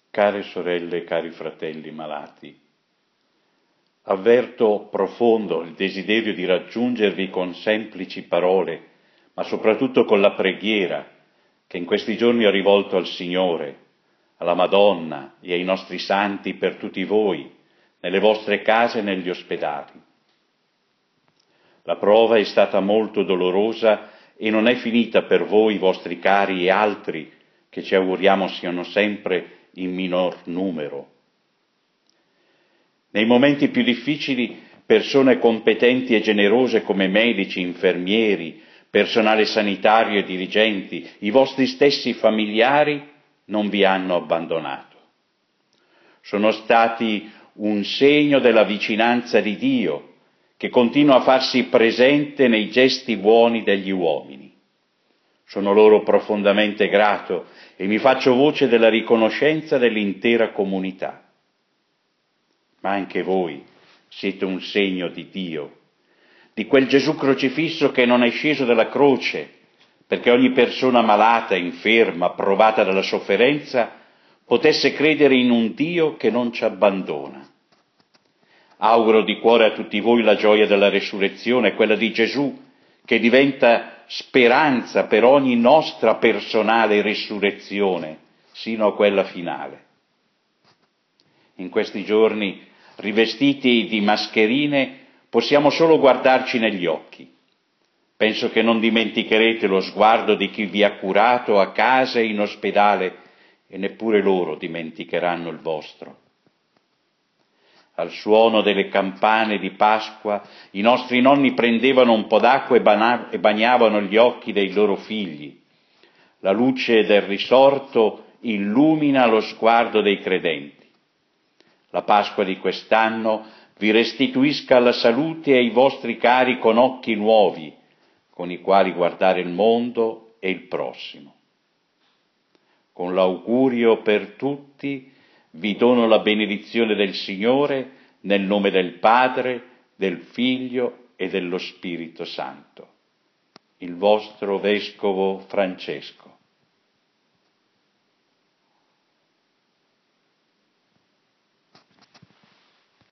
Care sorelle e cari fratelli malati, avverto profondo il desiderio di raggiungervi con semplici parole, ma soprattutto con la preghiera che in questi giorni ho rivolto al Signore, alla Madonna e ai nostri santi per tutti voi, nelle vostre case e negli ospedali. La prova è stata molto dolorosa e non è finita per voi, vostri cari e altri, che ci auguriamo siano sempre in minor numero. Nei momenti più difficili, persone competenti e generose come medici, infermieri, personale sanitario e dirigenti, i vostri stessi familiari non vi hanno abbandonato. Sono stati un segno della vicinanza di Dio, che continua a farsi presente nei gesti buoni degli uomini. Sono loro profondamente grato e mi faccio voce della riconoscenza dell'intera comunità. Ma anche voi siete un segno di Dio, di quel Gesù crocifisso che non è sceso dalla croce, perché ogni persona malata, inferma, provata dalla sofferenza, potesse credere in un Dio che non ci abbandona. Auguro di cuore a tutti voi la gioia della resurrezione, quella di Gesù, che diventa speranza per ogni nostra personale risurrezione, sino a quella finale. In questi giorni, rivestiti di mascherine, possiamo solo guardarci negli occhi. Penso che non dimenticherete lo sguardo di chi vi ha curato a casa e in ospedale, e neppure loro dimenticheranno il vostro. Al suono delle campane di Pasqua, i nostri nonni prendevano un po' d'acqua e bagnavano gli occhi dei loro figli. La luce del risorto illumina lo sguardo dei credenti. La Pasqua di quest'anno vi restituisca la salute ai vostri cari con occhi nuovi, con i quali guardare il mondo e il prossimo. Con l'augurio per tutti vi dono la benedizione del Signore nel nome del Padre, del Figlio e dello Spirito Santo. Il vostro Vescovo Francesco.